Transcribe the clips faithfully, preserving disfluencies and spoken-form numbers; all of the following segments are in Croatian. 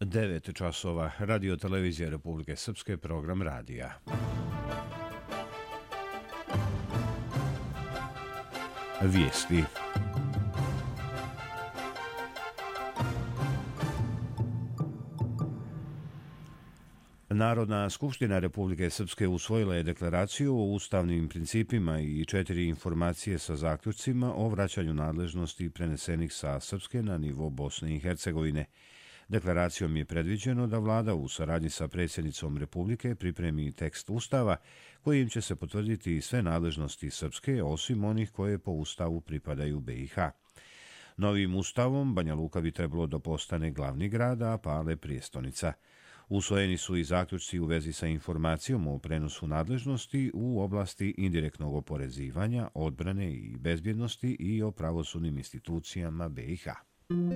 devet časova, Radio televizija Republike Srpske, program radija. Vijesti. Narodna skupština Republike Srpske usvojila je deklaraciju o ustavnim principima i četiri informacije sa zaključcima o vraćanju nadležnosti prenesenih sa Srpske na nivo Bosne i Hercegovine. Deklaracijom je predviđeno da vlada u saradnji sa predsjednicom Republike pripremi tekst ustava kojim će se potvrditi sve nadležnosti Srpske osim onih koje po ustavu pripadaju B i H. Novim ustavom Banja Luka bi trebalo da postane glavni grad, a Pale prijestonica. Usvojeni su i zaključci u vezi sa informacijom o prenosu nadležnosti u oblasti indirektnog oporezivanja, odbrane i bezbjednosti i o pravosudnim institucijama B i H.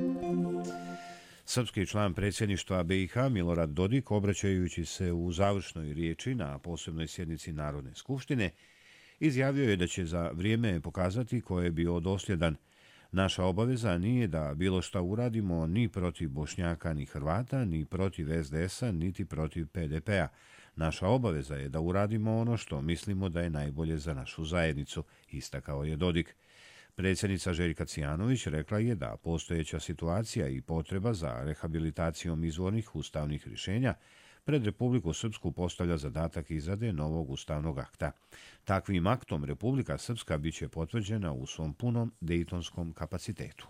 Srpski član predsjedništva B i H Milorad Dodik, obraćajući se u završnoj riječi na posebnoj sjednici Narodne skupštine, izjavio je da će za vrijeme pokazati ko je bio dosljedan. Naša obaveza nije da bilo šta uradimo ni protiv Bošnjaka ni Hrvata, ni protiv S D S-a, niti protiv P D P-a. Naša obaveza je da uradimo ono što mislimo da je najbolje za našu zajednicu, istakao je Dodik. Predsjednica Željka Cijanović rekla je da postojeća situacija i potreba za rehabilitacijom izvornih ustavnih rješenja pred Republiku Srpsku postavlja zadatak izrade novog ustavnog akta. Takvim aktom Republika Srpska biće potvrđena u svom punom dejtonskom kapacitetu.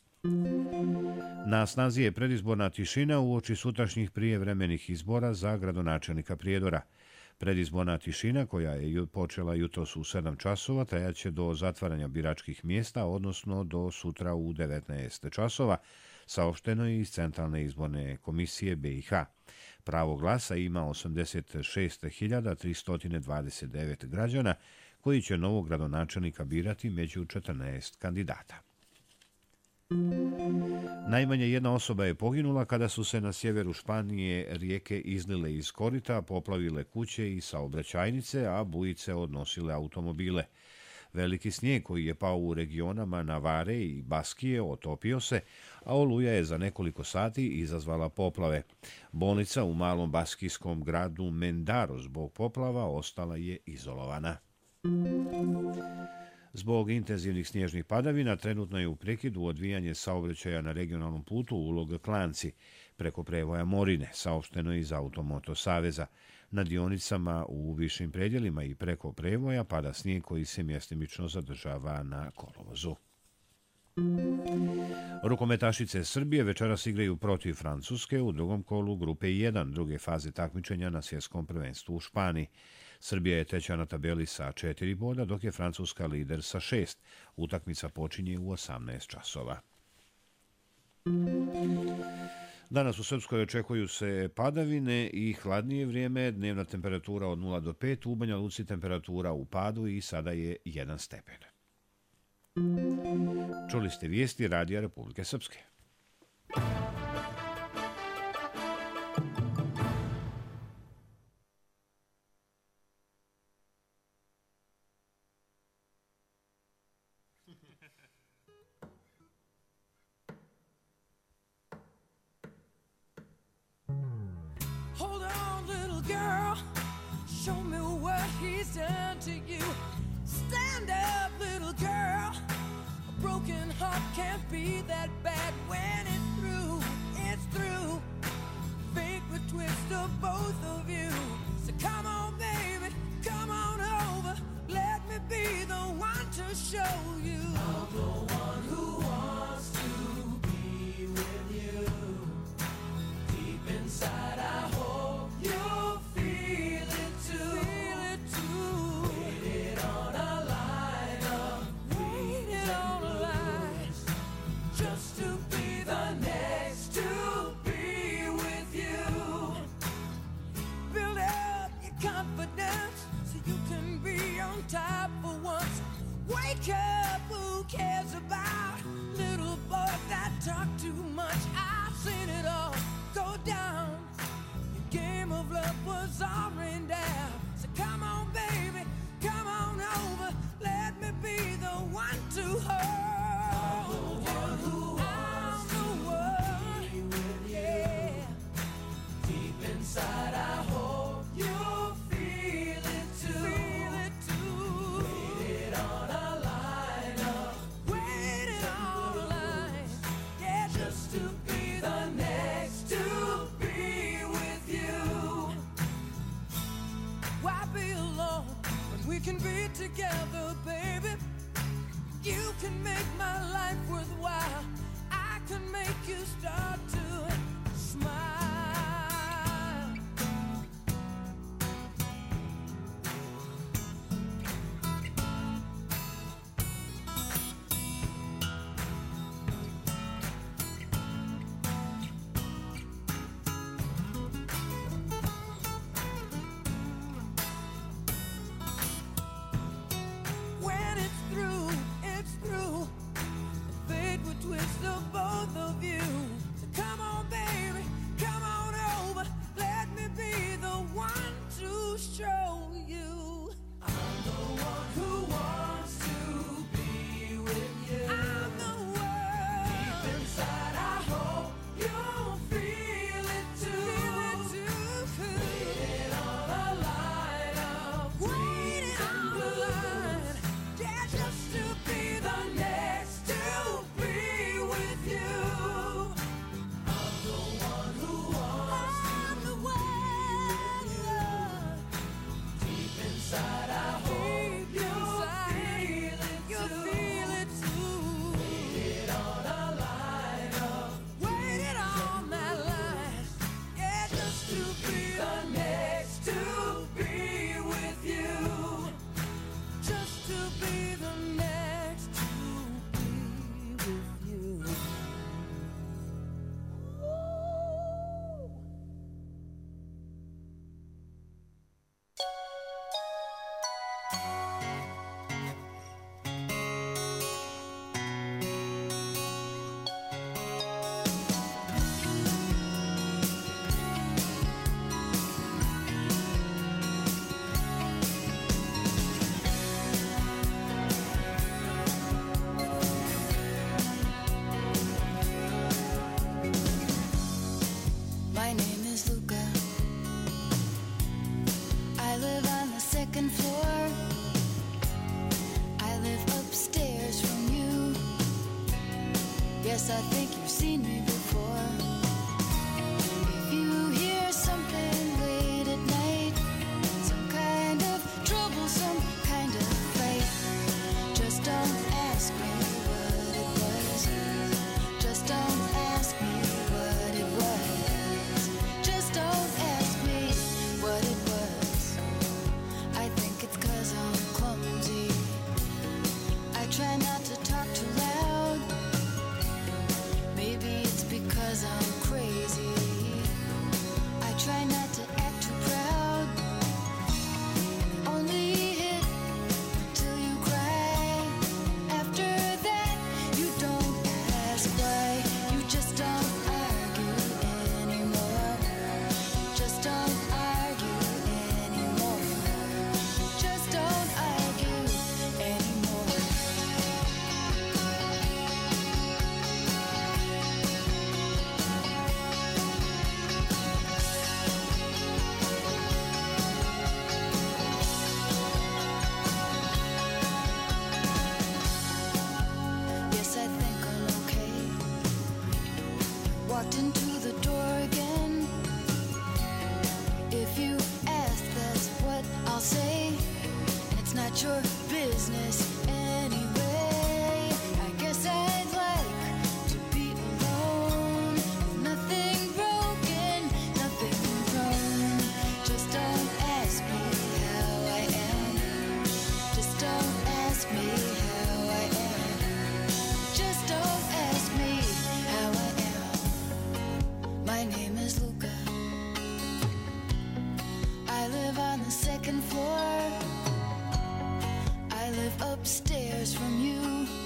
Na snazi je predizborna tišina uoči sutrašnjih prijevremenih izbora za gradonačelnika Prijedora. Predizborna tišina, koja je počela jutros u sedam časova, trajaće do zatvaranja biračkih mjesta, odnosno do sutra u devetnaest časova, saopšteno je iz Centralne izborne komisije B i H. Pravo glasa ima osamdeset šest hiljada tristo dvadeset devet građana koji će novog gradonačelnika birati među četrnaest kandidata. Najmanje jedna osoba je poginula kada su se na sjeveru Španije rijeke izlile iz korita, poplavile kuće i saobraćajnice, a bujice odnosile automobile. Veliki snijeg koji je pao u regionama Navare i Baskije otopio se, a oluja je za nekoliko sati izazvala poplave. Bolnica u malom baskijskom gradu Mendaro zbog poplava ostala je izolovana. Zbog intenzivnih snježnih padavina trenutno je u prekidu odvijanje saobraćaja na regionalnom putu Ulog Klanci preko prevoja Morine, saopšteno iz Automoto Saveza. Na dionicama u višim predjelima i preko prevoja pada snijeg koji se mjestimično zadržava na kolovozu. Rukometašice Srbije večeras igraju protiv Francuske u drugom kolu grupe jedan druge faze takmičenja na svjetskom prvenstvu u Španiji. Srbija je treća na tabeli sa četiri boda, dok je Francuska lider sa šest. Utakmica počinje u osamnaest časova. Danas u Srpskoj očekuju se padavine i hladnije vrijeme, dnevna temperatura od nula do pet, u Banja Luci temperatura u padu i sada je jedan stepen. Čuli ste vijesti Radija Republike Srpske. Hold on, little girl, show me what he's done to you. Stand up, little girl, a broken heart can't be that bad when it's through, it's through. Fate would twist of both of you. So come on, baby, come on over. Let me be the one to show you. I'm the one who wants to be with you. Deep inside, I hope you'll feel it too. Feel it too. Waited on a line of waited on a line just to be the next to be with you. together, baby. You can make my life worthwhile. I can make you start to smile. When it's through, it's through. Fate would twist the both of you. So come on, baby, come on over. Let me be the one to show you. I'm the one who wants to be with you. I'm the one. Deep inside, I hope you'll feel it too. Feel it too. Waiting on a line of waiting on the line. Yeah, just to be the next to be with you. I'm the one who wants I'm the one. Deep inside, I hope you'll feel it you'll too. Feel it too. Waiting on a line of waiting on that line. Yeah, just to be the next to be with you. Just to be the next to be with you. Ooh. My name is Luca. I live on the second floor. I live upstairs from you. Yes, I think you've seen me before. If you hear something late at night, some kind of trouble, some kind of fight, just don't ask me what it was. Just don't ask me what it was. Just don't ask me what it was. I think it's 'cause I'm clumsy. I try not to talk too loud. Maybe it's because I'm crazy. I try not to act too proud. Only hit till you cry. After that, you don't ask why. You just don't argue anymore. Just don't argue anymore. Just don't argue anymore. Yes, I think I'm okay. Walked into the door again. If you ask, that's what I'll say. And it's not your business anyway. I guess I'd like to be alone. With nothing broken, nothing wrong. Just don't ask me how I am. Just don't ask me how I am. Just don't ask me how I am. My name is Luca. I live on the second floor. I live upstairs from you.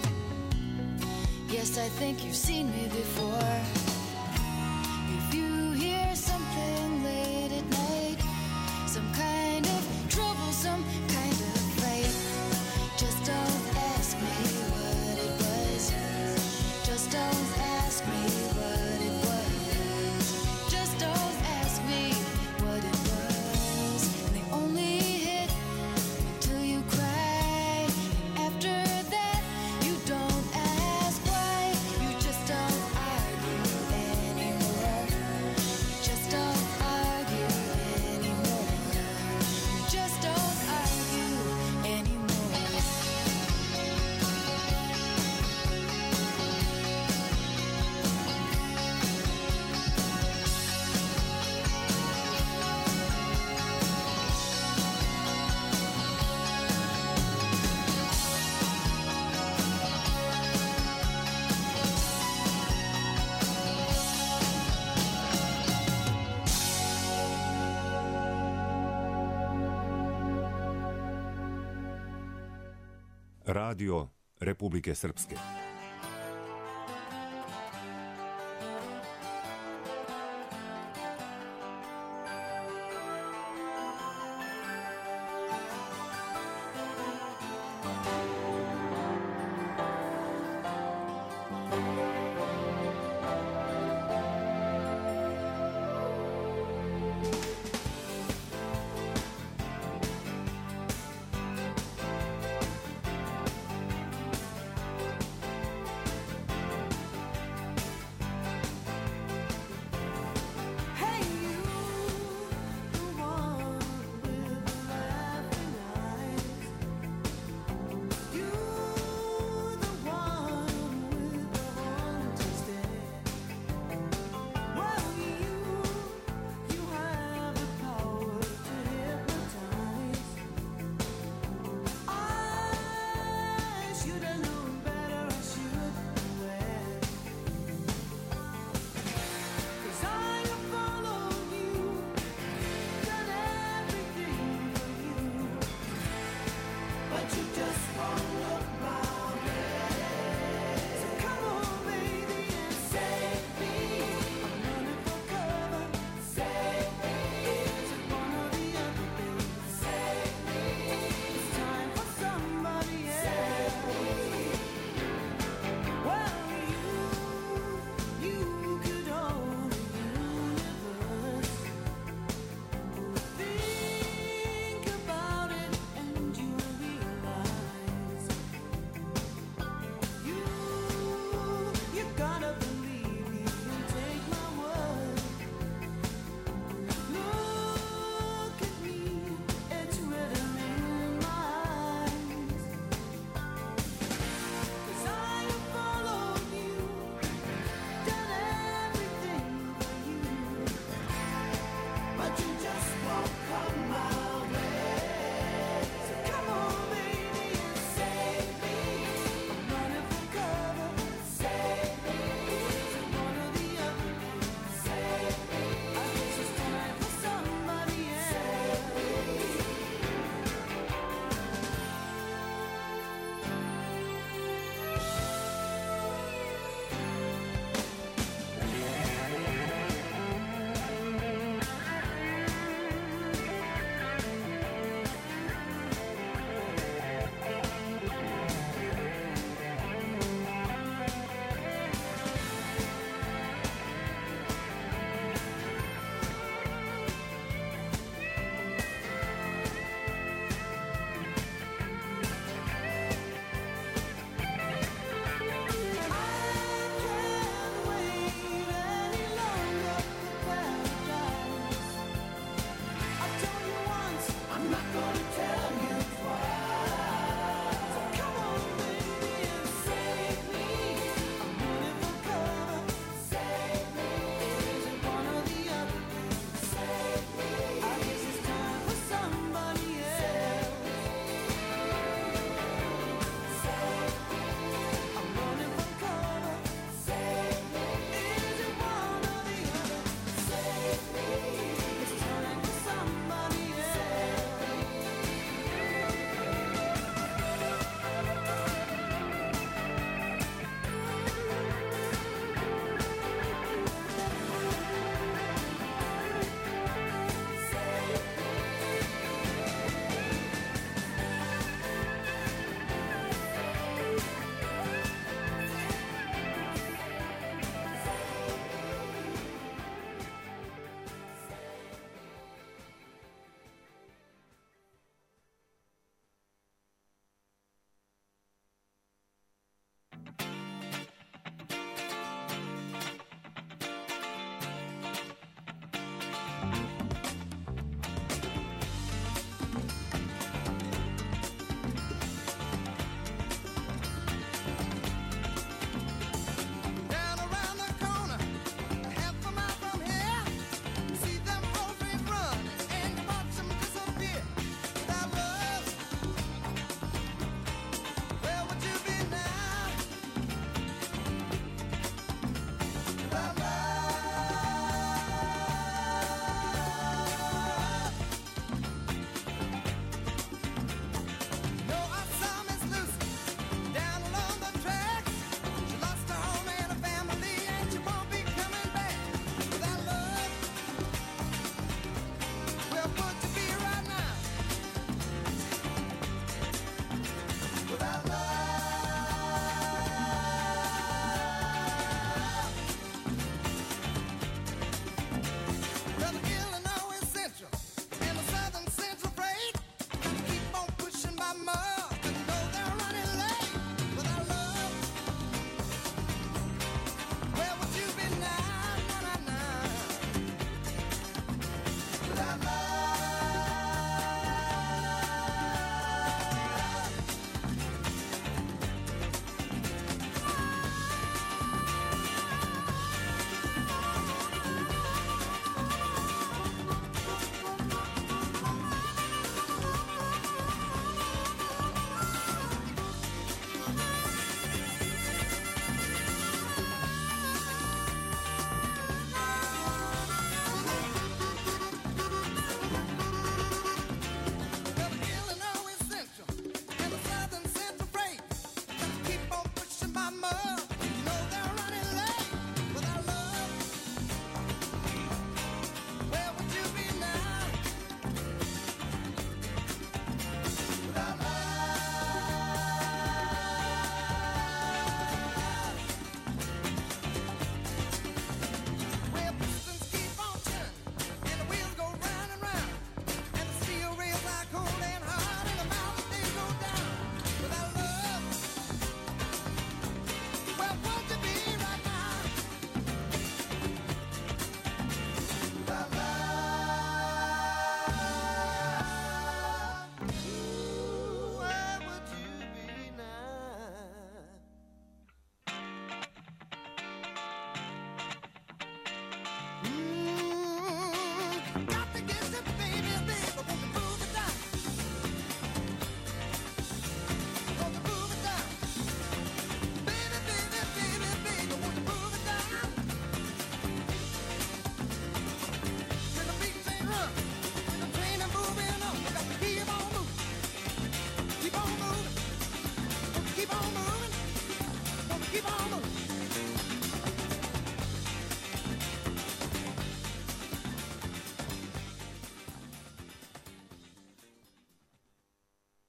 Yes, I think you've seen me before. If you hear something late at night, some kind of trouble, some kind of fight, just don't ask me what it was. Just don't ask me what it was. Just don't ask me what it was. And they only hit until you cry. After that, you don't ask why. You just don't argue Radio Republike Srpske.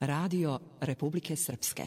Radio Republike Srpske.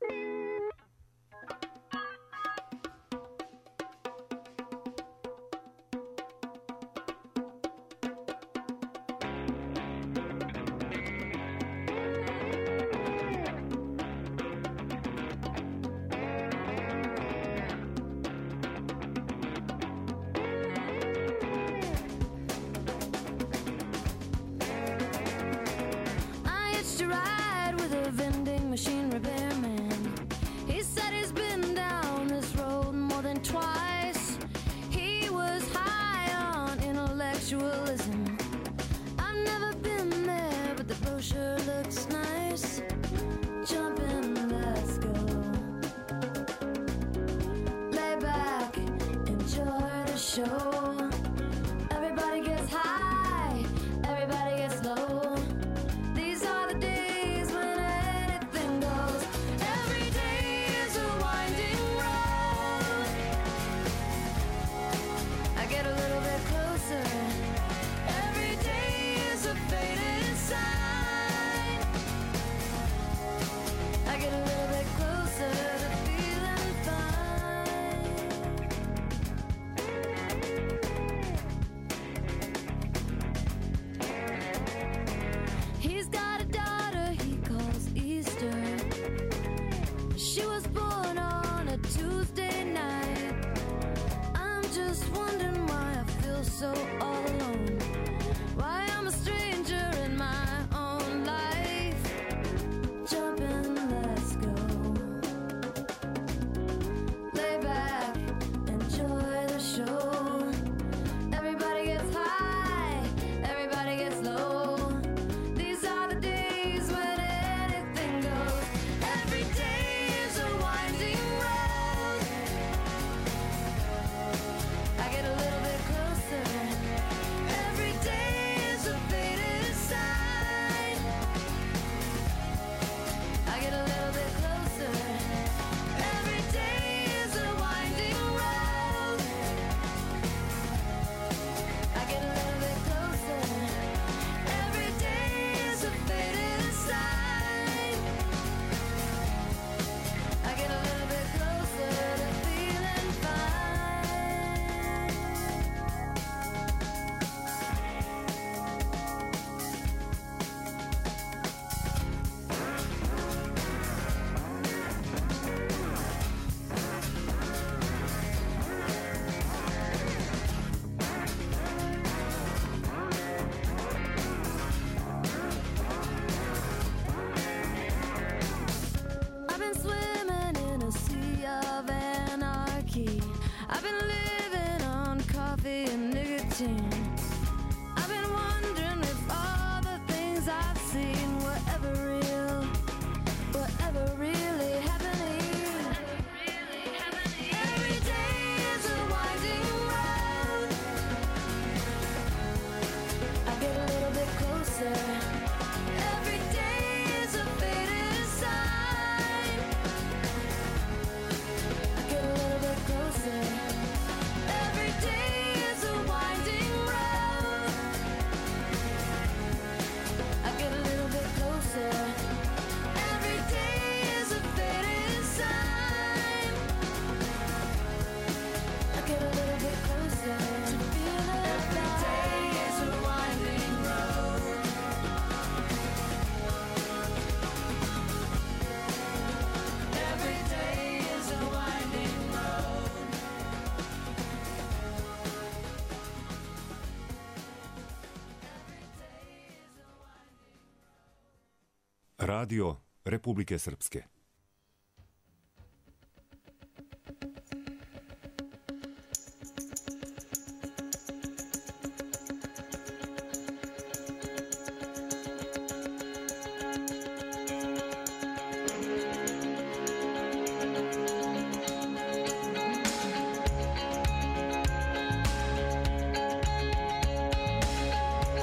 Radio Republike Srpske.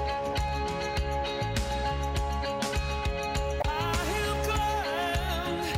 I hear crying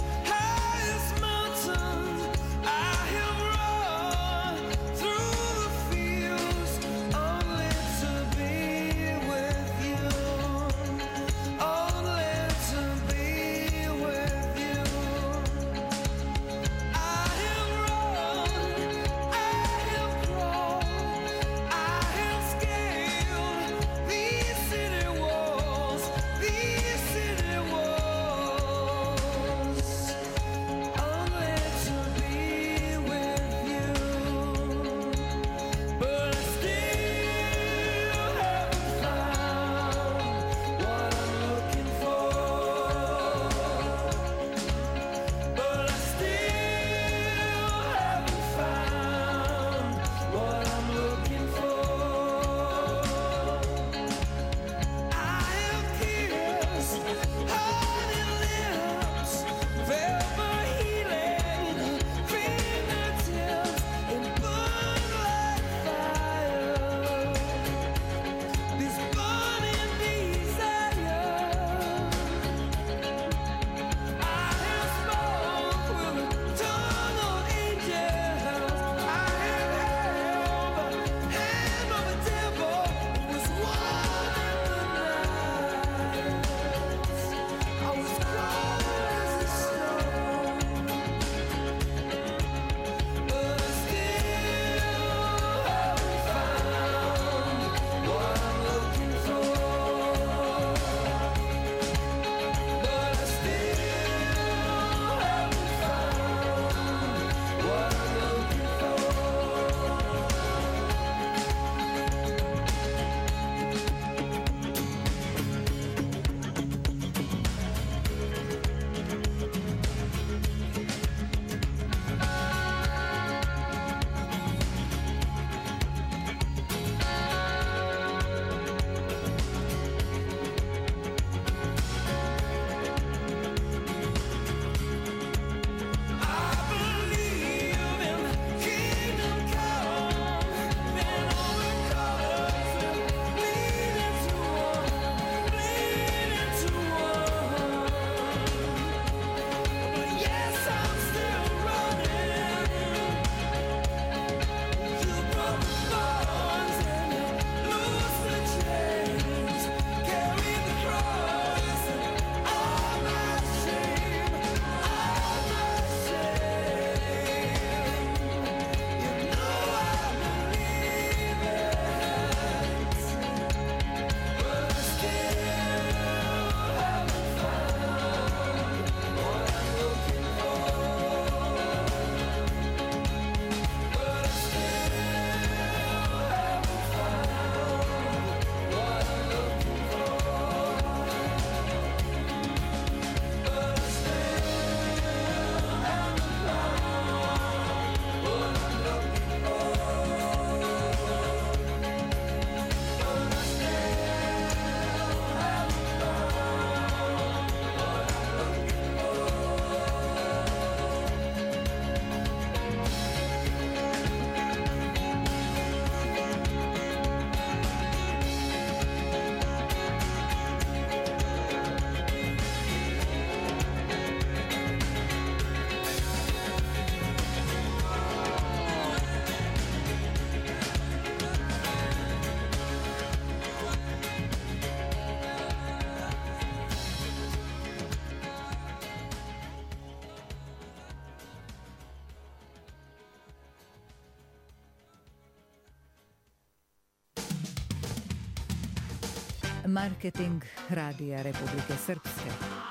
Marketing Radija Republike Srpske.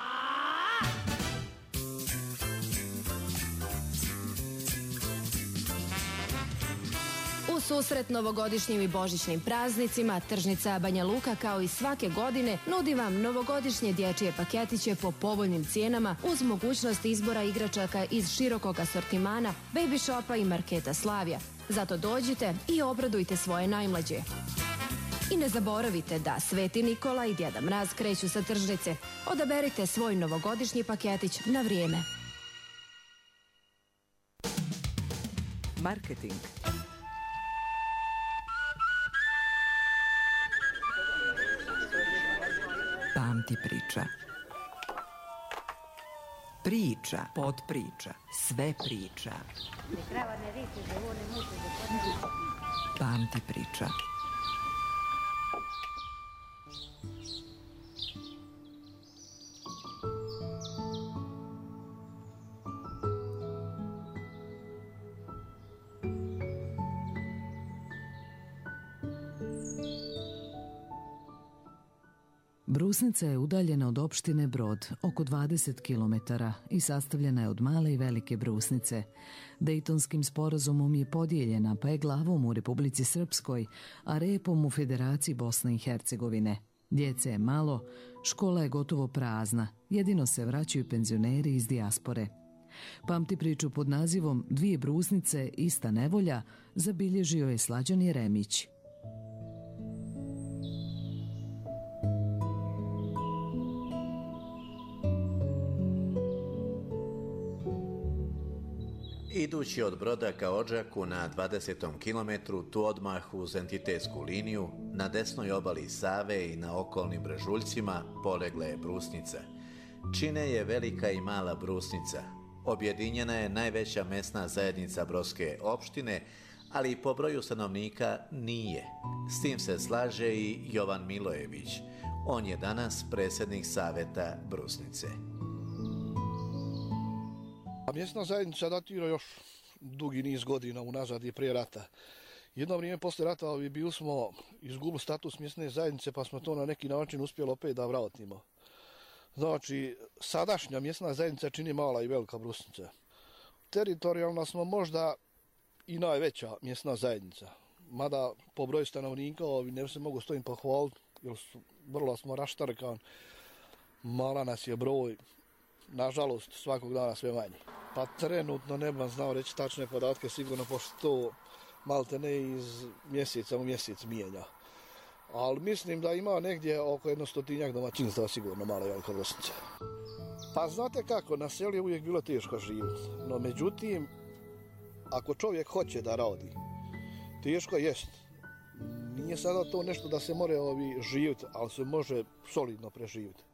U susret novogodišnjim i božićnim praznicima, tržnica Banja Luka kao i svake godine nudi vam novogodišnje dječje paketiće po povoljnim cijenama uz mogućnost izbora igračaka iz širokog asortimana, Baby Shopa i Marketa Slavija. Zato dođite i obradujte svoje najmlađe. I ne zaboravite da Sveti Nikola i Djeda Mraz kreću sa tržnice. Odaberite svoj novogodišnji paketić na vrijeme. Marketing. Pamti priča. Priča, podpriča, sve priča. Pamti priča. Brusnica je udaljena od opštine Brod oko dvadeset kilometara i sastavljena je od male i velike Brusnice. Dejtonskim sporazumom je podijeljena, pa je glavom u Republici Srpskoj, a repom u Federaciji Bosne i Hercegovine. Djece je malo, škola je gotovo prazna, jedino se vraćaju penzioneri iz dijaspore. Pamti priču pod nazivom Dvije Brusnice, ista nevolja zabilježio je Slađan Jeremić. Idući od Broda ka Odžaku na dvadesetom kilometru, tu odmah uz entitetsku liniju, na desnoj obali Save i na okolnim brežuljcima polegla je Brusnica. Čine je Velika i Mala Brusnica. Objedinjena je najveća mesna zajednica Brodske opštine, ali i po broju stanovnika nije. S tim se slaže i Jovan Milojević. On je danas predsjednik Saveta Brusnice. Mjesna zajednica datira još dugi niz godina unazad i prije rata. Jedno vrijeme posle rata bili smo izgubili status mjesne zajednice, pa smo to na neki način uspjeli opet da vratimo. Znači, sadašnja mjesna zajednica čini Mala i Velika Brusnica. Teritorijalno smo možda i najveća mjesna zajednica. Mada po broju stanovnika ne se mogu stojim pohvaliti, jer su, vrlo smo raštarkan. Mala nas je broj, nažalost, svakog dana sve manje. Pa trenutno ne bih znao reći tačne podatke, sigurno pošto to malte ne iz mjeseca u mjesec mijenja. Ali mislim da ima negdje oko jednostotinjak domaćinstva sigurno Mala i Velika Brusnica. Pa znate kako, na selu je uvijek bilo teško živjeti. No međutim, ako čovjek hoće da radi, teško jest. Nije sada to nešto da se more ovi živjeti, ali se može solidno preživjeti.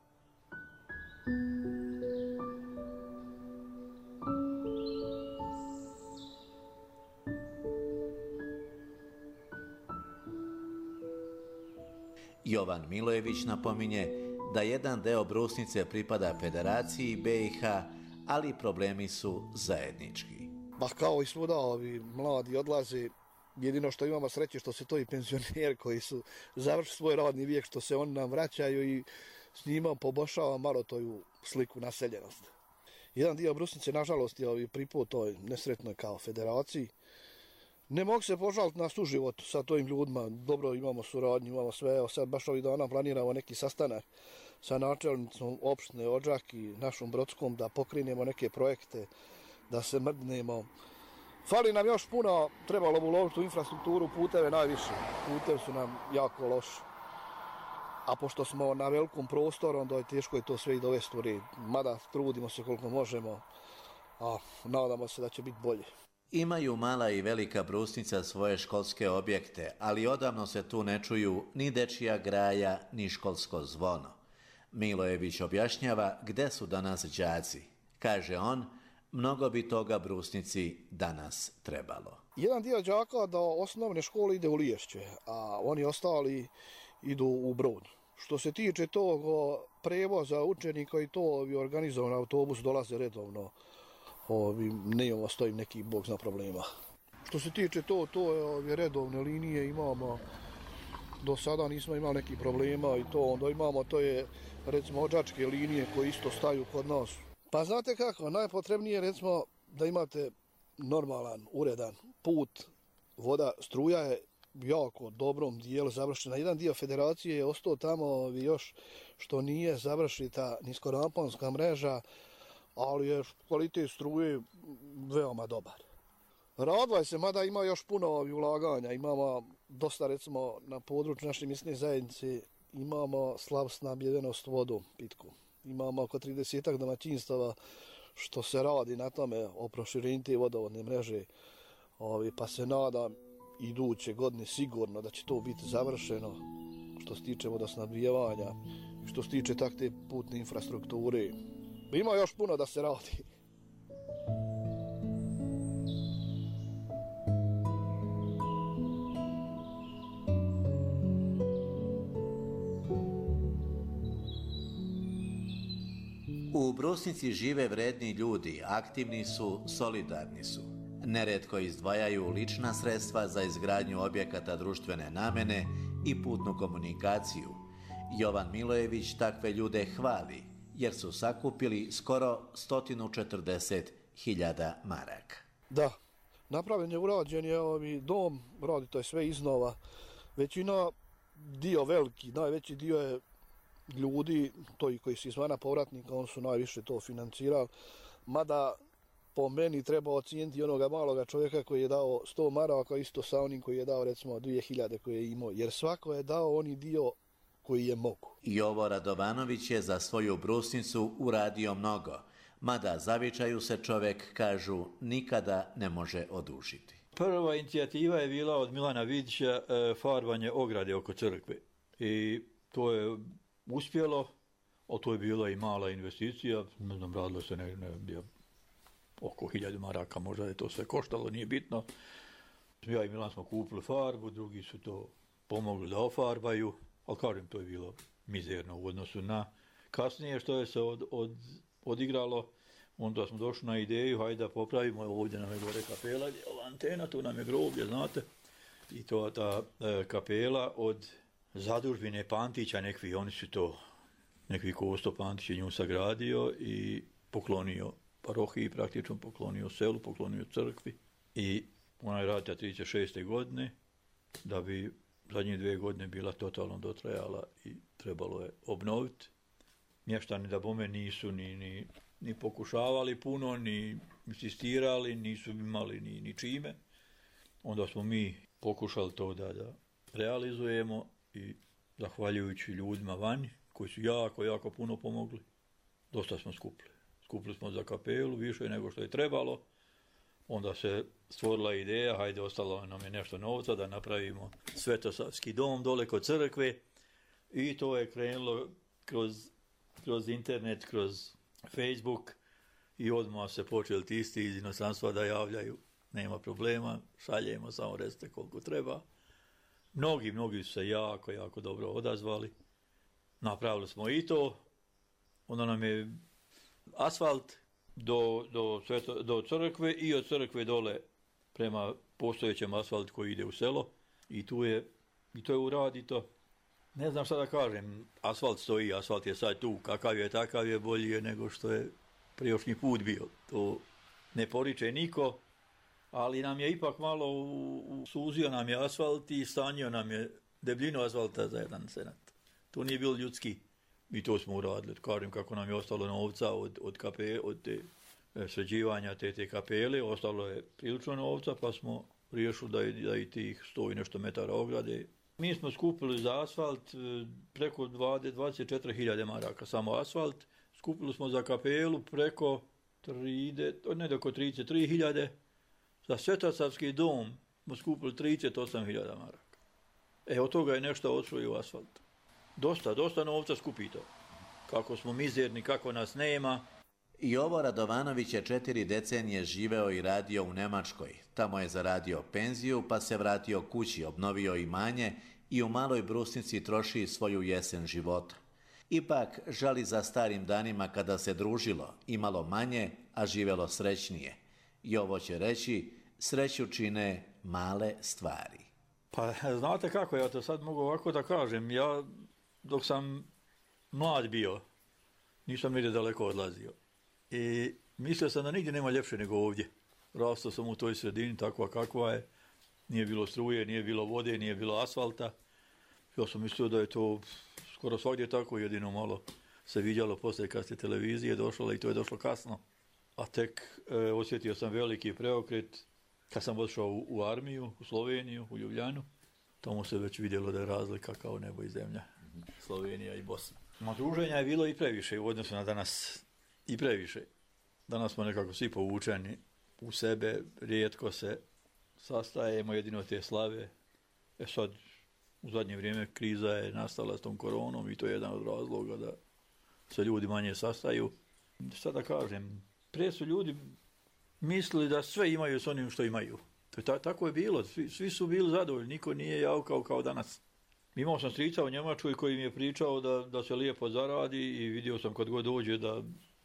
Jovan Milojević napominje da jedan deo Brusnice pripada Federaciji B i H, ali problemi su zajednički. Pa kao i svuda ovi mladi odlaze, jedino što imamo sreće što se to i penzioneri koji su završili svoj radni vijek, što se oni nam vraćaju i s njima poboljšava malo toju sliku naseljenosti. Jedan dio Brusnice, nažalost, je ovi pripao toj nesretnoj kao Federaciji. Ne mogu se požaliti na suživot sa tojim ljudima. Dobro, imamo suradnju, imamo sve. Evo sad baš ovih dana planiramo neki sastanak sa načelnicom opštine Odžak i našom Brodskom da pokrenemo neke projekte, da se mrdnemo. Fali nam još puno, trebalo bi uloviti u infrastrukturu, puteve najviše. Putevi su nam jako loši. A pošto smo na velikom prostoru, onda je teško je to sve i dovesti u red. Mada trudimo se koliko možemo, a nadamo se da će biti bolje. Imaju Mala i Velika Brusnica svoje školske objekte, ali odavno se tu ne čuju ni dečija graja, ni školsko zvono. Milojević objašnjava gde su danas đaci. Kaže on, mnogo bi toga Brusnici danas trebalo. Jedan dio đaka do osnovne škole ide u Liješće, a oni ostali idu u Brod. Što se tiče tog prevoza učenika i to organizovan autobus dolaze redovno. Ovi, ne imamo stojim neki bog zna problema. Što se tiče to, to je redovne linije, imamo do sada nismo imali nekih problema i to onda imamo, to je recimo odžačke linije koje isto staju kod nas. Pa znate kako, najpotrebnije je recimo da imate normalan, uredan put, voda, struja je jako dobrom dijelu završena. Jedan dio federacije je ostao tamo još što nije završita niskonaponska mreža, ali je kvalitet struje veoma dobar. Radila se, mada ima još puno ulaganja. Imamo dosta, recimo, na području naše mjesne zajednice imamo slab snabdevenost vodom pitku. Imamo oko tridesetak domaćinstava što se radi na tome o proširenju te vodovodne mreže. Ovi, pa se nadam iduće godine sigurno da će to biti završeno što se tiče vodosnabdijevanja, što se tiče takve putne infrastrukture. Ima još puno da se radi. U Brusnici žive vredni ljudi, aktivni su, solidarni su. Neretko izdvajaju lična sredstva za izgradnju objekata društvene namene i putnu komunikaciju. Jovan Milojević takve ljude hvali, jer su sakupili skoro sto četrdeset hiljada maraka. Da, napravljen je, urađen je ovaj dom, radi to je sve iznova. Većina, dio veliki, najveći dio je ljudi, to i koji su izvana povratnika, oni su najviše to financirali, mada po meni treba ocijeniti onoga maloga čovjeka koji je dao sto maraka isto sa onim koji je dao recimo dvije hiljade koje je imao, jer svako je dao oni dio koji je mogu. Jovo Radovanović je za svoju Brusnicu uradio mnogo, mada zavičaju se čovjek, kažu, nikada ne može odužiti. Prva inicijativa je bila od Milana Vidića farbanje ograde oko crkve i to je uspjelo, ali to je bila i mala investicija, ne znam, radilo se ne, ne, ne, oko hiljadu maraka, možda je to sve koštalo, nije bitno. Ja i Milan smo kupili farbu, drugi su to pomogli da ofarbaju, ali kažem, to je bilo mizerno u odnosu na kasnije što je se od, od, odigralo. Onda smo došli na ideju, hajde da popravimo, ovdje nam je gore kapela, ova antena, tu nam je groblje, znate. I to ta e, kapela od zadužbine Pantića, nekvi, oni su to, nekvi Kosto Pantić je nju sagradio i poklonio parohiji, praktično poklonio selu, poklonio crkvi. I ona je radila trideset šeste godine, da bi zadnje dvije godine bila totalno dotrajala i trebalo je obnoviti. Mještani da bome nisu ni, ni, ni pokušavali puno, ni insistirali, nisu imali ni, ni čime. Onda smo mi pokušali to da, da realizujemo i zahvaljujući ljudima vani, koji su jako, jako puno pomogli, dosta smo skupili. Skupili smo za kapelu više nego što je trebalo. Onda se stvorila ideja, hajde, ostalo nam je nešto novca da napravimo Svetosavski dom dole kod crkve i to je krenulo kroz, kroz internet, kroz Facebook i odmah se počeli ti isti iz inostranstva da javljaju. Nema problema, šaljemo, samo recite koliko treba. Mnogi, mnogi su se jako, jako dobro odazvali. Napravili smo i to. Onda nam je asfalt do, do, sveto, do crkve i od crkve dole prema postojećem asfaltu koji ide u selo. I tu je, i to je uradito. Ne znam šta da kažem, asfalt stoji, asfalt je sad tu, kakav je, takav je, bolji je nego što je prijašnji put bio. To ne poriče niko, ali nam je ipak malo suzio nam je asfalt i stanio nam je debljinu asfalta za jedan senat. To nije bilo ljudski i to smo uradili. Kažem kako nam je ostalo novca od, od, kape, od te, sređivanja te, te kapele, ostalo je prilično novca pa smo riješili da, da i tih sto i nešto metara ograde. Mi smo skupili za asfalt preko dvadeset četiri hiljade maraka, samo asfalt. Skupili smo za kapelu preko trideset, ne oko trideset tri hiljade. Za Svetosavski dom smo skupili trideset osam hiljada maraka. E, od toga je nešto otišlo i u asfalt. Dosta, dosta novca skupi to. Kako smo mizerni, kako nas nema. Jovo Radovanović je četiri decenije živeo i radio u Nemačkoj. Tamo je zaradio penziju, pa se vratio kući, obnovio imanje i u Maloj Brusnici troši svoju jesen života. Ipak žali za starim danima kada se družilo, imalo manje, a živelo srećnije. Jovo će reći, sreću čine male stvari. Pa znate kako, ja to sad mogu ovako da kažem. Ja dok sam mlad bio, nisam nigdje daleko odlazio. I mislio sam da nigdje nema ljepše nego ovdje. Rastao sam u toj sredini, takva kakva je. Nije bilo struje, nije bilo vode, nije bilo asfalta. Ja sam mislio da je to skoro svagdje tako, jedino malo se vidjelo poslije kad ste televizije došla i to je došlo kasno. A tek e, osjetio sam veliki preokret kad sam odšao u, u armiju, u Sloveniju, u Ljubljanu. Tamo se već vidjelo da je razlika kao nebo i zemlja. Slovenija i Bosna. Ma druženja je bilo i previše u odnosu na danas. I previše. Danas smo nekako svi povučeni u sebe, rijetko se sastajemo, jedino te slave. E sad, u zadnje vrijeme kriza je nastala s tom koronom i to je jedan od razloga da se ljudi manje sastaju. Šta da kažem, prije su ljudi mislili da sve imaju s onim što imaju. To je ta, tako je bilo, svi, svi su bili zadovoljni, niko nije javkao kao danas. Imao sam strica u Njemačkoj koji mi je pričao da, da se lijepo zaradi i vidio sam kad god dođe da,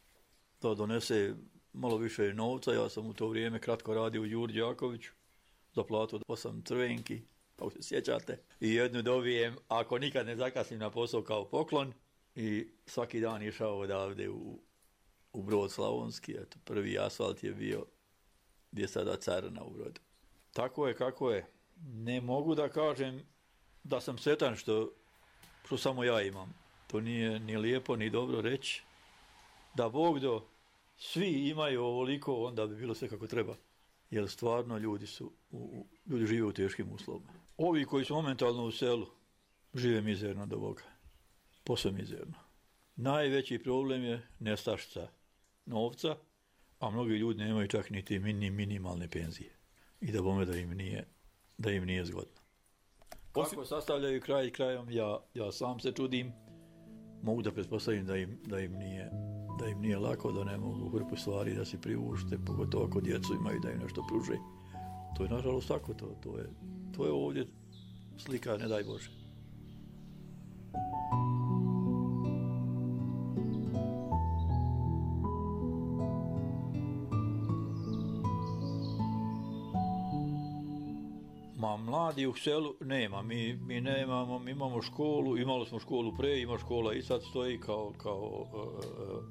da donese malo više novca. Ja sam u to vrijeme kratko radio u Đuri Đakoviću za platu osam crvenki, ako se sjećate. I jednu dobijem, ako nikad ne zakasnim na posao, kao poklon. I svaki dan išao odavde u, u Brod Slavonski. Eto, prvi asfalt je bio gdje je sada Carna u Brodu. Tako je kako je. Ne mogu da kažem da sam sretan što, što samo ja imam. To nije ni lijepo ni dobro reći. Da Bog do svi imaju ovoliko, onda bi bilo sve kako treba. Jer stvarno ljudi su, u, ljudi žive u teškim uslovima. Ovi koji su momentalno u selu žive mizerno do Boga. Posve mizerno. Najveći problem je nestašica novca, a mnogi ljudi nemaju čak niti mini, minimalne penzije. I da bome da im nije, da im nije zgodno. Kako sastavljaju kraj krajom, ja, ja sam se čudim. Mogu da pretpostavim da im, da im nije da im nije lako, da ne mogu hrpu stvari da si priušte, pogotovo ako djecu imaju da im nešto pruže. To je nažalost tako, to, to, je, to je ovdje slika, ne daj Bože. Ma mladi u selu nema, mi, mi nemamo, mi imamo školu, imali smo školu pre, ima škola i sad stoji kao, kao uh,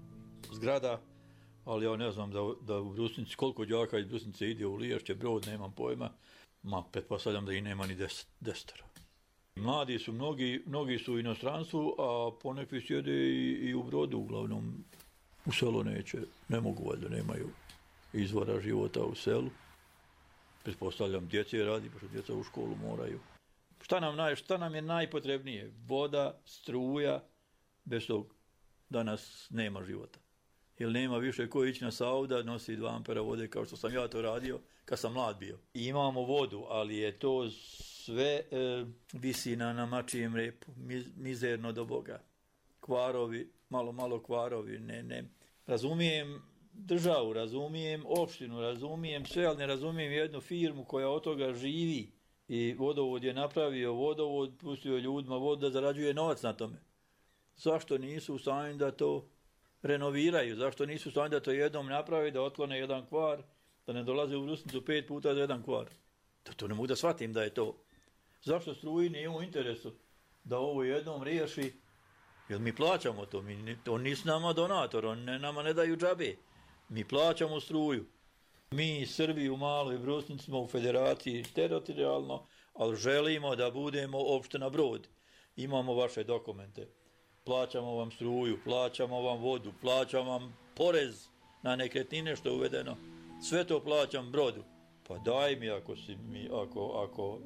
zgrada, ali ja ne znam da, da u Brusnici, koliko đaka iz Brusnice ide u Liješće, Brod, nemam pojma, ma pretpostavljam da i nema ni des, desetera. Mladi su, mnogi, mnogi su u inostranstvu, a ponekvi sjede i, i u Brodu, uglavnom u selu neće, ne mogu valjda, nemaju izvora života u selu. Pretpostavljam, djece radi, pošto djeca u školu moraju. Šta nam, naj, šta nam je najpotrebnije? Voda, struja, bez tog danas nema života. Jer nema više ko ići na Sauda, nosi dva ampera vode kao što sam ja to radio kad sam mlad bio. I imamo vodu, ali je to sve e, visina na mačijem repu, miz, mizerno do Boga. Kvarovi, malo, malo kvarovi, ne, ne. Razumijem državu, razumijem opštinu, razumijem sve, ali ne razumijem jednu firmu koja od toga živi i vodovod je napravio vodovod, pustio ljudima vodu da zarađuje novac na tome. Zašto nisu u stanju da to renoviraju? Zašto nisu u stanju da to jednom napravi, da otklone jedan kvar, da ne dolaze u Brusnicu pet puta za jedan kvar? To, to ne mogu da shvatim da je to. Zašto struji nije u interesu da ovo jednom riješi? Jer mi plaćamo to, mi, on nisu nama donator, on ne, nama ne daju džabe. Mi plaćamo struju. Mi, Srbi u Maloj Brusnici, smo u federaciji teritorijalno, ali želimo da budemo opština Brod. Imamo vaše dokumente. Plaćamo vam struju, plaćamo vam vodu, plaćamo vam porez na nekretnine što je uvedeno. Sve to plaćam Brodu. Pa daj mi ako, si mi, ako, ako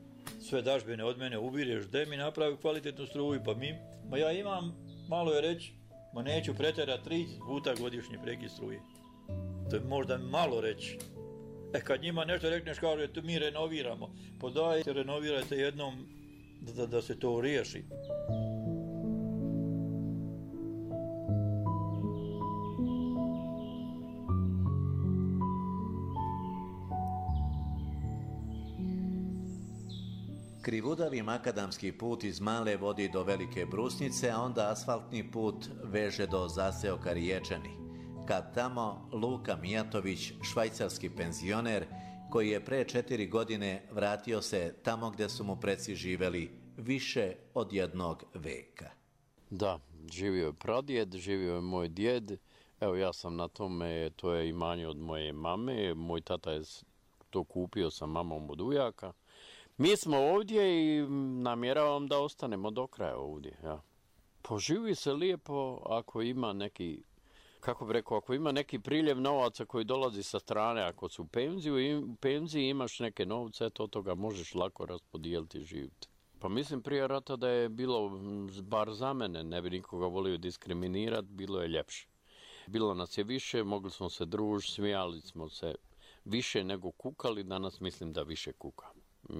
sve dažbene od mene ubireš, da mi napravi kvalitetnu struju. Pa mi, ma ja imam, malo je reći, ma neću pretjerati tri puta godišnje prekid struje. To je možda malo reći. E kad njima nešto rekneš kao da mi renoviramo, pa dajte, renovirajte jednom da, da se to riješi. Krivudavi makadamski put iz Male vodi do Velike Brusnice, a onda asfaltni put veže do zaseoka Riječani. Kad tamo Luka Mijatović, švajcarski penzioner, koji je pre četiri godine vratio se tamo gdje su mu preci živeli više od jednog veka. Da, živio je pradjed, živio je moj djed. Evo, ja sam na tome, to je imanje od moje mame. Moj tata je to kupio sa mamom od ujaka. Mi smo ovdje i namjeravam da ostanemo do kraja ovdje. Ja. Poživi se lijepo ako ima neki, kako bi rekao, ako ima neki priljev novaca koji dolazi sa strane, ako su u penziji, u penziji imaš neke novce, to toga možeš lako raspodijeliti i živjeti. Pa mislim prije rata da je bilo, bar za mene, ne bi nikoga volio diskriminirati, bilo je ljepše. Bilo nas je više, mogli smo se družiti, smijali smo se više nego kukali, danas mislim da više kukam.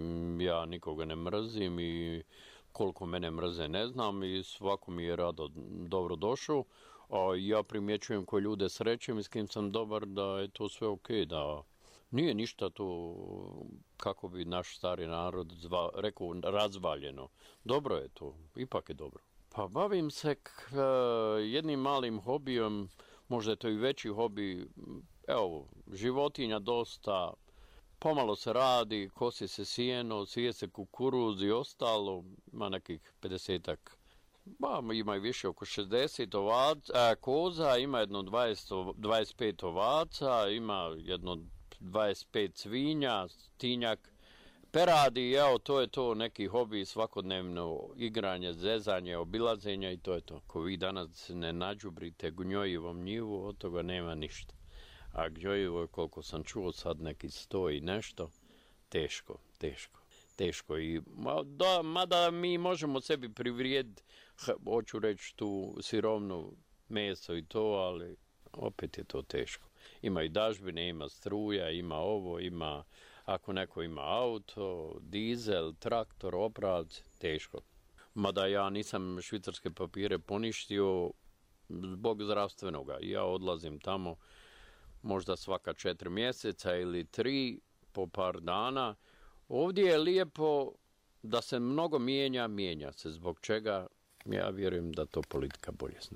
Ja nikoga ne mrzim i koliko mene mrze ne znam i svako mi je rado dobro došao. A ja primjećujem koje ljude srećem i s kim sam dobar da je to sve ok, da nije ništa to, kako bi naš stari narod zva, rekao, razvaljeno. Dobro je to, ipak je dobro. Pa bavim se k, jednim malim hobijom, možda je to i veći hobi, evo, životinja dosta, pomalo se radi, kosi se sjeno, sije se kukuruz i ostalo, ima nekih pedesetak, ba, ima i više, oko šezdeset ovaca, a, koza, ima jedno dvadeset, dvadeset pet ovaca, ima jedno dvadeset pet svinja, tinjak, peradi, evo, to je to neki hobi, svakodnevno igranje, zezanje, obilazenje i to je to. Ako vi danas ne nađubrite gnjojivom njivu, od toga nema ništa. A gnjojivo je, koliko sam čuo, sad neki sto i nešto, teško, teško, teško. I, da, mada mi možemo sebi privrijediti, hoću reći tu sirovnu meso i to, ali opet je to teško. Ima i dažbine, ima struja, ima ovo, ima, ako neko ima auto, dizel, traktor, opravci, teško. Mada ja nisam švicarske papire poništio zbog zdravstvenoga. Ja odlazim tamo možda svaka četiri mjeseca ili tri po par dana. Ovdje je lijepo da se mnogo mijenja, mijenja se. Zbog čega? Ja vjerujem da to politika bolje zna.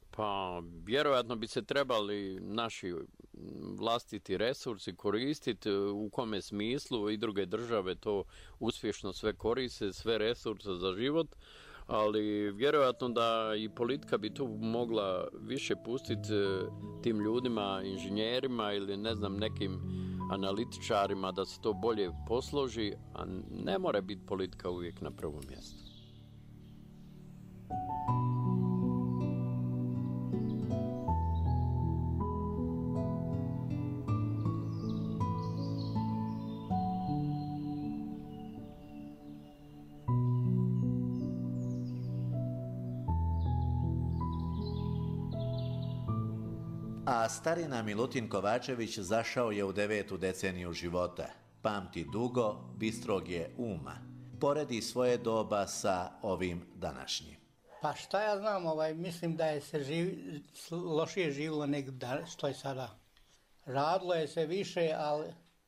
Pa vjerojatno bi se trebali naši vlastiti resursi koristiti, u kome smislu i druge države to uspješno sve koriste, sve resurse za život, ali vjerojatno da i politika bi tu mogla više pustiti tim ljudima, inženjerima ili ne znam nekim analitičarima da se to bolje posloži, a ne mora biti politika uvijek na prvom mjestu. A starina Milutin Kovačević zašao je u devetu deceniju života. Pamti dugo, bistrog je uma. Poredi svoje doba sa ovim današnjim. Pa šta ja znam, ovaj, mislim da je se živ, lošije živilo nego da, što je sada. Radilo je se više, ali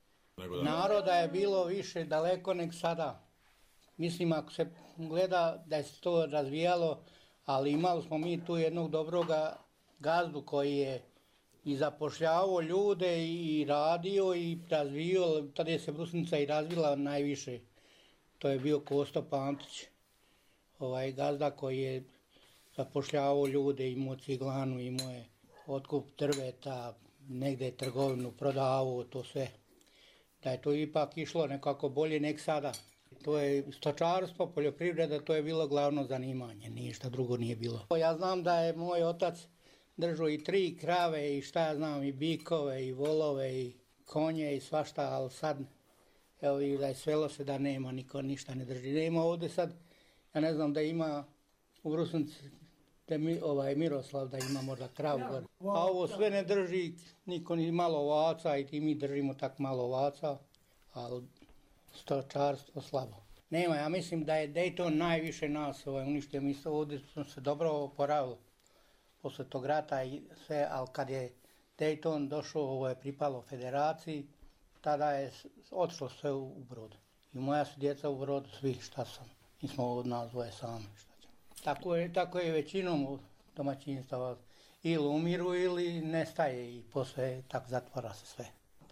naroda je bilo više daleko nego sada. Mislim, ako se gleda da je se to razvijalo, ali imali smo mi tu jednog dobroga gazdu koji je i zapošljavao ljude i radio i razvio, tada je se Brusnica i razvila najviše. To je bio Kosto Pantić, ovaj gazda koji je zapošljavao ljude, imao ciglanu, imao je otkup drveta, negdje je trgovinu prodavao, to sve. Da je to ipak išlo nekako bolje nek sada. To je stočarstvo, poljoprivreda, to je bilo glavno zanimanje, ništa drugo nije bilo. Ja znam da je moj otac držao i tri krave i šta ja znam, i bikove, i volove, i konje, i svašta, ali sad, evo i da je svelo se da nema, niko ništa ne drži. Nema ovdje sad, ja ne znam da ima u Brusnici, da mi, ovaj Miroslav da ima možda kravu. A ovo sve ne drži, niko ni malo ovaca i mi držimo tak malo ovaca, ali stočarstvo slabo. Nema, ja mislim da je Dayton najviše nas ovaj, uništio, mi ovdje smo se dobro oporavili. Posle tog rata i sve, ali kad je Dayton došao, ovo je pripalo federaciji, tada je otišlo sve u, u Brod. I moja su djeca u Brodu, svi šta sam. Mi smo od nas dvoje sami, šta ćemo. Tako je, tako je većinom domaćinstava ili umiru ili nestaje i posle tako zatvara se sve.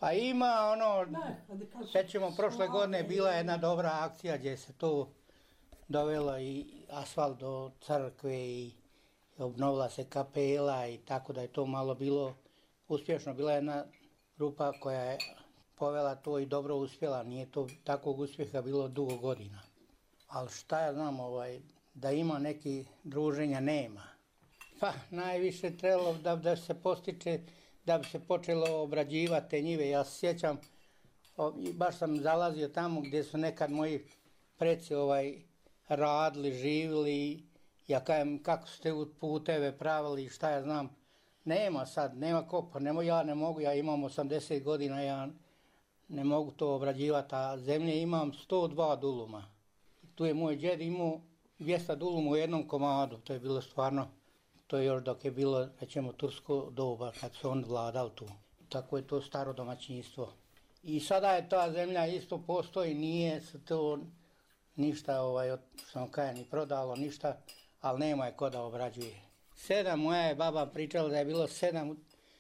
Pa ima ono, sećemo prošle godine bila je jedna dobra akcija gdje se to dovelo i asfalt do crkve i obnovila se kapela i tako da je to malo bilo uspješno. Bila je jedna grupa koja je povela to i dobro uspjela, nije to takvog uspjeha bilo dugo godina. Ali šta ja znam, ovaj, da ima neki druženja, nema. Pa najviše trebalo da, da se postiče, da bi se počelo obrađivati te njive. Ja se sjećam, o, baš sam zalazio tamo gdje su nekad moji preci ovaj, radili, živjeli. Ja kajem kako ste puteve pravili, šta ja znam. Nema sad, nema ko, pa nemo, ja ne mogu, ja imam osamdeset godina, ja ne mogu to obrađivati, a zemlje imam sto dva duluma. Tu je moj džed imao dvjesto duluma u jednom komadu, to je bilo stvarno, to je još dok je bilo, rećemo, tursko doba, kad su on vladali tu. Tako je to staro domaćinstvo. I sada je ta zemlja isto postoji, nije se to ništa, ovaj, što vam kajem, ni prodalo, ništa, ali nema je ko da obrađuje. Sedam, moja je baba pričala da je bilo sedam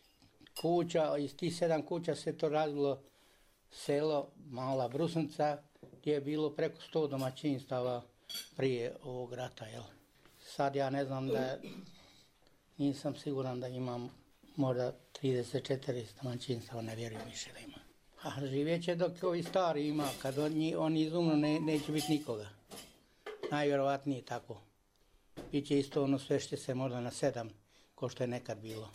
kuća, iz tih sedam kuća se to radilo selo Mala Brusnica, gdje je bilo preko sto domaćinstava prije ovog rata, jel? Sad ja ne znam da, nisam siguran da imam možda trideset četiri domaćinstava, ne vjerujem više da ima. A živjet će dok ovi stari ima, kad oni, oni izumru ne, neće biti nikoga. Najvjerovatnije tako. Biće isto ono sve što se možda na sedam, ko što je nekad bilo.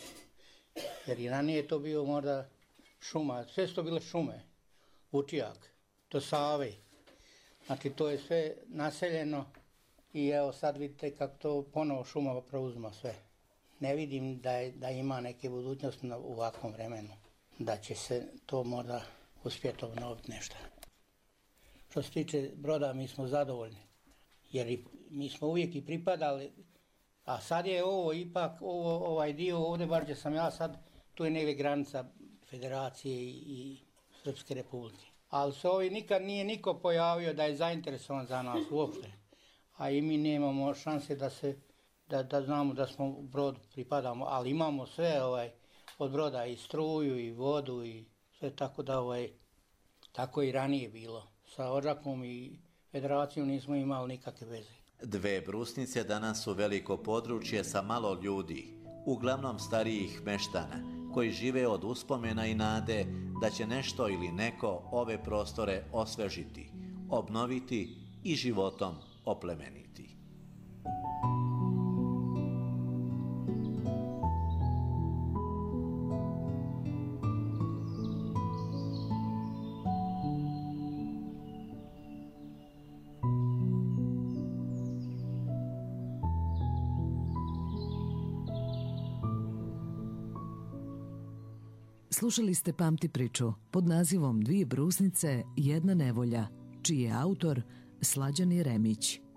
Jer i ranije je to bio možda šuma, sve su to bile šume, Vučijak, do Save. Znači to je sve naseljeno i evo sad vidite kako to ponovo šuma preuzima sve. Ne vidim da, je, da ima neke budućnosti u ovakvom vremenu, da će se to možda uspjeti obnoviti nešto. Što se tiče Broda, mi smo zadovoljni, jer i, mi smo uvijek i pripadali, a sad je ovo ipak, ovo, ovaj dio ovdje, bar gdje sam ja sad, tu je negdje granica Federacije i, i Srpske Republike. Ali se ovi nikad nije niko pojavio da je zainteresovan za nas uopšte. A i mi nemamo šanse da se, da, da znamo da smo u Brodu pripadamo, ali imamo sve ovaj, od Broda i struju i vodu i sve, tako da ovaj, tako i ranije bilo. Sa Odžakom i Federacijom nismo imali nikakve veze. Dve Brusnice danas su veliko područje sa malo ljudi, uglavnom starijih meštana, koji žive od uspomena i nade da će nešto ili neko ove prostore osvežiti, obnoviti i životom oplemeniti. Slušali ste Pamti priču pod nazivom Dvije Brusnice, jedna nevolja, čiji je autor Slađan Jeremić.